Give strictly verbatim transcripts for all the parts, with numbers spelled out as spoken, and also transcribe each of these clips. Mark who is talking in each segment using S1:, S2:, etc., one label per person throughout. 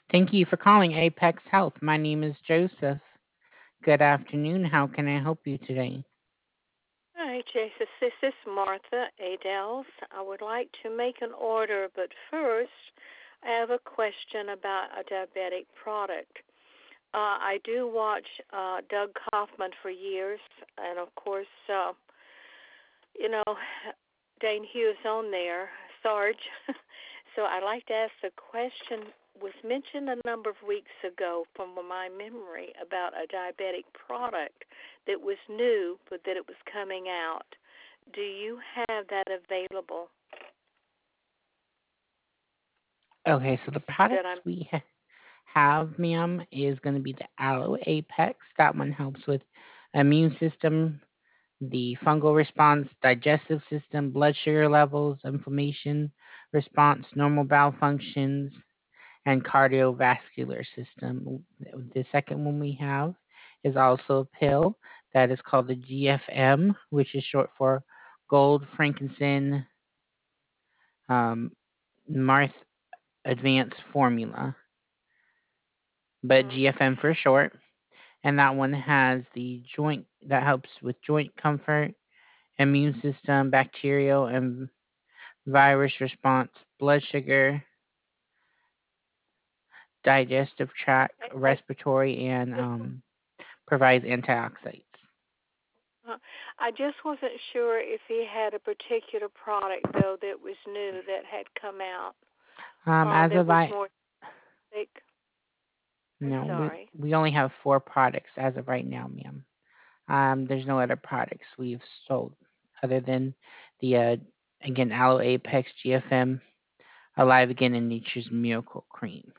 S1: Thank you for calling Apex Health. My name is Joseph. Good afternoon. How can I help you today?
S2: Hi, Jesus. This is Martha Adels. I would like to make an order, but first, I have a question about a diabetic product. Uh, I do watch uh, Doug Kaufman for years, and of course, uh, you know, Dane Hughes on there, Sarge. So I'd like to ask the question was mentioned a number of weeks ago from my memory about a diabetic product that was new but that it was coming out. Do you have that available
S1: Okay, so the
S2: that
S1: products
S2: I'm
S1: we ha- have, ma'am, is going to be the Aloe Apex. That one helps with immune system, the fungal response, digestive system, blood sugar levels, inflammation response, normal bowel functions, and cardiovascular system. The second one we have is also a pill that is called the G F M, which is short for Gold Frankincense um, Marth Advanced Formula, but
S2: mm,
S1: G F M for short. And that one has the joint that helps with joint comfort, immune system, bacterial and virus response, blood sugar, digestive tract,
S2: I,
S1: respiratory, and
S2: I,
S1: um, provides antioxidants.
S2: uh, I just wasn't sure if he had a particular product though that was new that had come out
S1: Um,
S2: uh,
S1: as
S2: that
S1: of
S2: was
S1: I
S2: more thick. I'm
S1: no, we
S2: sorry.
S1: we only have four products as of right now, ma'am. Um, there's no other products we've sold other than the uh, again Aloe Apex G F M, Alive Again, and Nature's Miracle Cream.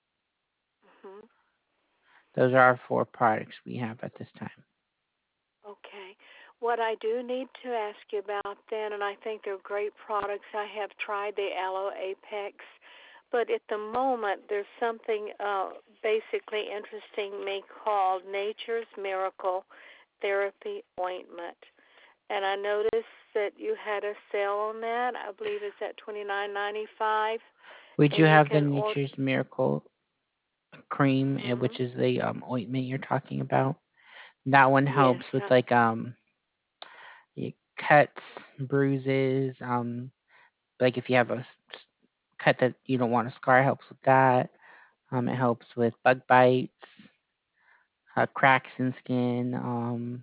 S2: hmm
S1: Those are our four products we have at this time.
S2: Okay. What I do need to ask you about then, and I think they're great products. I have tried the Aloe Apex, but at the moment there's something uh, basically interesting me called Nature's Miracle Therapy Ointment. And I noticed that you had a sale on that. I believe it's at twenty nine ninety five,
S1: We do
S2: and you
S1: have the
S2: can order.
S1: Nature's Miracle Cream, uh,
S2: Mm-hmm.
S1: which is the um, ointment you're talking about. That one
S2: Yes.
S1: helps with
S2: Uh,
S1: like um y- cuts, bruises, um like if you have a s- cut that you don't want a scar, it helps with that. Um, it helps with bug bites, uh, cracks in skin. Um,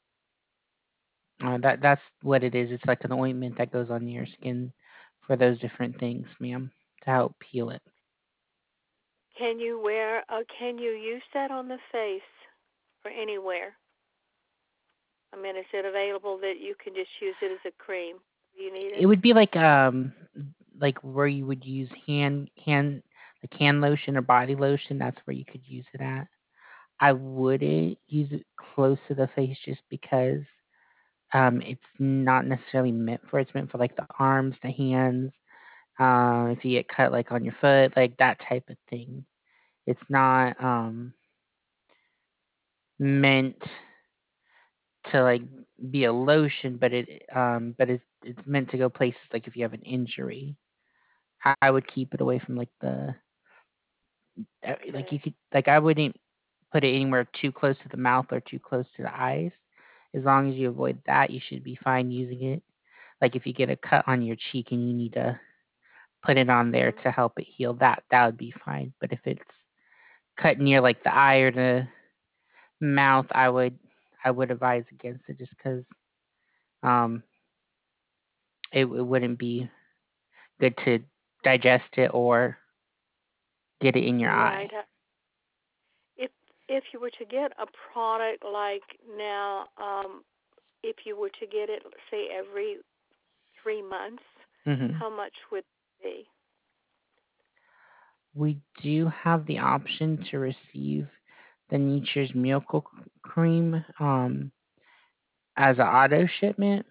S1: uh, that that's what it is. It's like an ointment that goes on your skin for those different things, ma'am, to help heal it.
S2: can you wear? Uh, can you use that on the face or anywhere? I mean, is it available that you can just use it as a cream if you need
S1: It
S2: it?
S1: would be like um like where you would use hand hand like hand lotion or body lotion. That's where you could use it at. I wouldn't use it close to the face just because um it's not necessarily meant for. It's meant for like the arms, the hands. Um, if you get cut like on your foot, like that type of thing. It's not um meant to like be a lotion, but it um but it's it's meant to go places like if you have an injury. I would keep it away from like the uh, like you
S2: Okay.
S1: could like I wouldn't put it anywhere too close to the mouth or too close to the eyes. As long as you avoid that, you should be fine using it. Like if you get a cut on your cheek and you need to put it on there
S2: Mhm.
S1: to help it heal, that that would be fine. But if it's cut near like the eye or the mouth, I would I would advise against it just because um it, it wouldn't be good to digest it or get it in your eye.
S2: Right. Uh, If if you were to get a product like now, um, if you were to get it, say every three months,
S1: hmm
S2: how much would it be?
S1: We do have the option to receive the Nature's Miracle Cream um, as an auto shipment.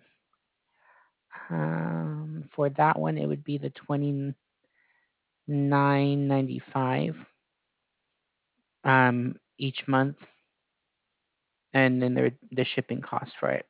S1: Um, for that one, it would be the twenty nine ninety five um, each month, and then there the shipping cost for it,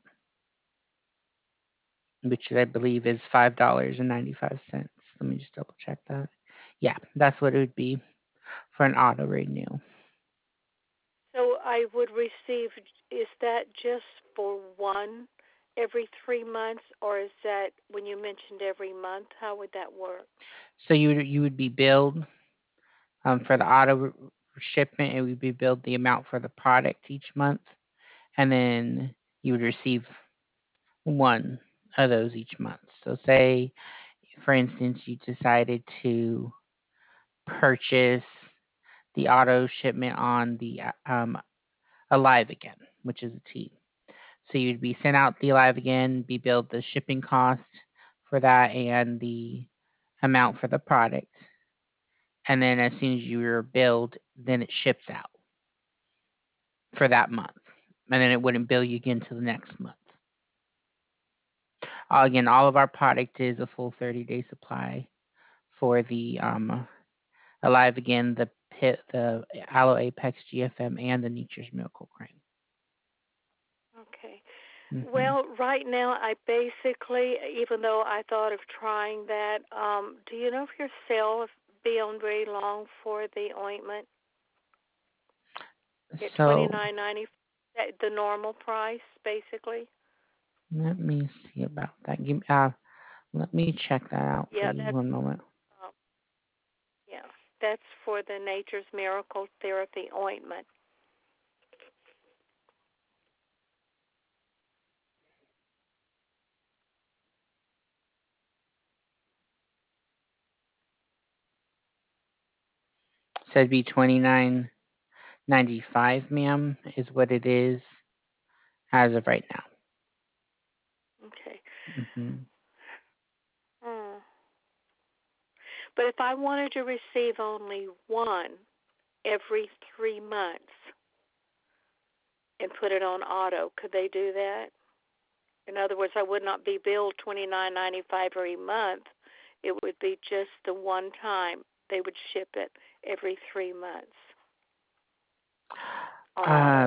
S1: which I believe is five dollars and ninety five cents. Let me just double check that. Yeah, that's what it would be for an auto renew.
S2: So I would receive, is that just for one every three months, or is that when you mentioned every month? How would that work?
S1: So you would, you would be billed um, for the auto shipment. It would be billed the amount for the product each month, and then you would receive one of those each month. So say, for instance, you decided to purchase the auto shipment on the um, Alive Again, which is a T. So you'd be sent out the Alive Again, be billed the shipping cost for that and the amount for the product. And then as soon as you're billed, then it ships out for that month. And then it wouldn't bill you again till the next month. Uh, again, all of our product is a full thirty day supply for the um, Alive Again, the Pit, the Aloe Apex G F M, and the Nature's Miracle Cream.
S2: Okay.
S1: Mm-hmm.
S2: Well, right now, I basically, even though I thought of trying that, um, do you know if your sale will be on very long for the ointment at twenty
S1: So
S2: nine ninety, the normal price, basically?
S1: let me see about that. Give, uh, let me check that out for
S2: Yeah,
S1: you.
S2: that's
S1: One moment.
S2: um, yeah, that's for the Nature's Miracle Therapy ointment.
S1: So it'd be twenty nine ninety five, ma'am, is what it is as of right now.
S2: Okay.
S1: Mm-hmm.
S2: Hmm. But if I wanted to receive only one every three months and put it on auto, could they do that? In other words, I would not be billed twenty nine ninety five every month. It would be just the one time they would ship it every three months on
S1: Uh,
S2: auto.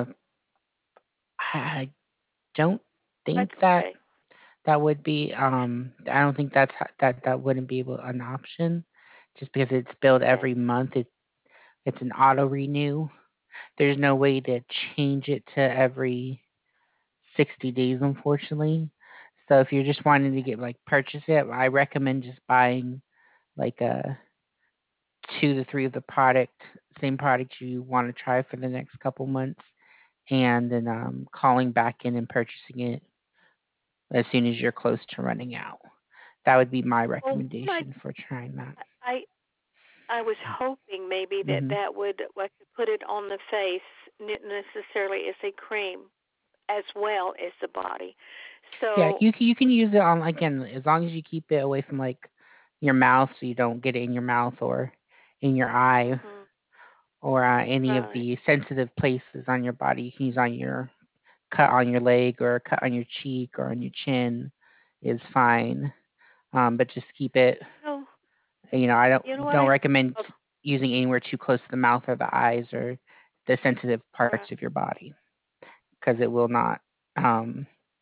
S1: I don't think
S2: That's
S1: that
S2: okay.
S1: that would be. Um, I don't think that's ho- that that wouldn't be able an option, just because it's billed
S2: Okay.
S1: every month. It it's an auto renew. There's no way to change it to every sixty days, unfortunately. So if you're just wanting to get like purchase it, I recommend just buying like a two to three of the product, same product you want to try for the next couple months, and then um, calling back in and purchasing it as soon as you're close to running out. That would be my
S2: Well, my,
S1: recommendation for trying that.
S2: I I was hoping maybe that
S1: Hmm.
S2: that would I could put it on the face, not necessarily as a cream, as well as the body.
S1: Yeah,
S2: So,
S1: you can, you can use it on again as long as you keep it away from like your mouth, so you don't get it in your mouth or in your eye
S2: mhm,
S1: or uh, any of
S2: right.
S1: the sensitive places on your body. You can use on your cut on your leg or cut on your cheek or on your chin is fine. Um, but just keep it.
S2: No,
S1: You know, I don't
S2: you know what
S1: don't
S2: I?
S1: recommend
S2: Oh,
S1: using anywhere too close to the mouth or the eyes or the sensitive parts
S2: right.
S1: of your body because it will not um,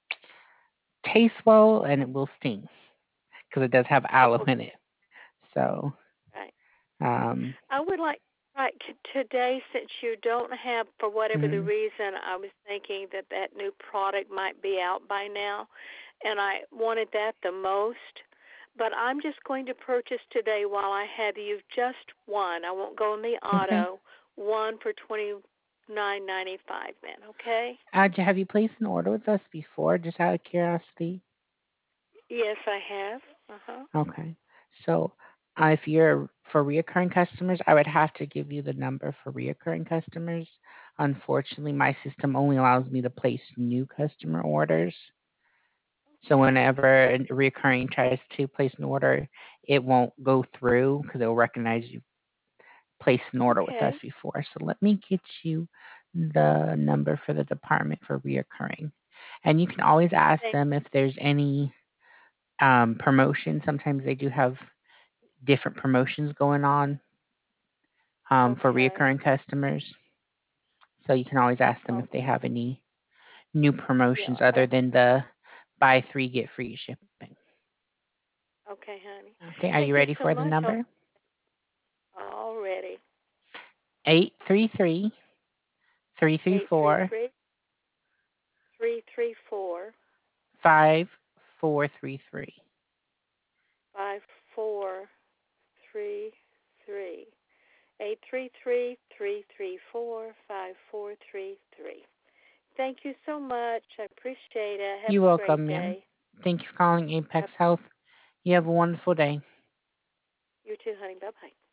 S1: taste well and it will sting because it does have
S2: Oh,
S1: aloe in
S2: okay.
S1: it. So,
S2: Right.
S1: um,
S2: I would like, right, t- today, since you don't have, for whatever the
S1: mhm.
S2: reason, I was thinking that that new product might be out by now, and I wanted that the most. But I'm just going to purchase today while I have you just one. I won't go in the
S1: Okay.
S2: auto. One for twenty nine ninety five. Then, okay?
S1: Uh, j- have you placed an order with us before, just out of curiosity?
S2: Yes, I have. Uh huh.
S1: Okay. So, uh, if you're for reoccurring customers, I would have to give you the number for reoccurring customers. Unfortunately, my system only allows me to place new customer orders. So
S2: Okay.
S1: whenever a reoccurring tries to place an order, it won't go through because it'll recognize you placed an order with us
S2: Okay.
S1: before. So let me get you the number for the department for reoccurring. And you can always ask
S2: Thank.
S1: them if there's any um, promotion. Sometimes they do have different promotions going on um, for
S2: Okay.
S1: reoccurring customers. So you can always ask them if they
S2: Okay.
S1: have any new promotions
S2: Yeah. I,
S1: other than the buy three, get free shipping.
S2: okay, honey.
S1: Okay, are you
S2: Thank you
S1: ready
S2: so
S1: for the
S2: much.
S1: number?
S2: Already.
S1: eight three three, three three
S2: Eight three
S1: four,
S2: three three three four
S1: five four three three.
S2: five four three three. Eight three three three three four five four three three. Thank you so much. I appreciate it. Have
S1: You're
S2: a great
S1: welcome, ma'am.
S2: day.
S1: Thank you for calling
S2: Bye.
S1: Apex Health. You have a wonderful day.
S2: You too, honey. Bye bye.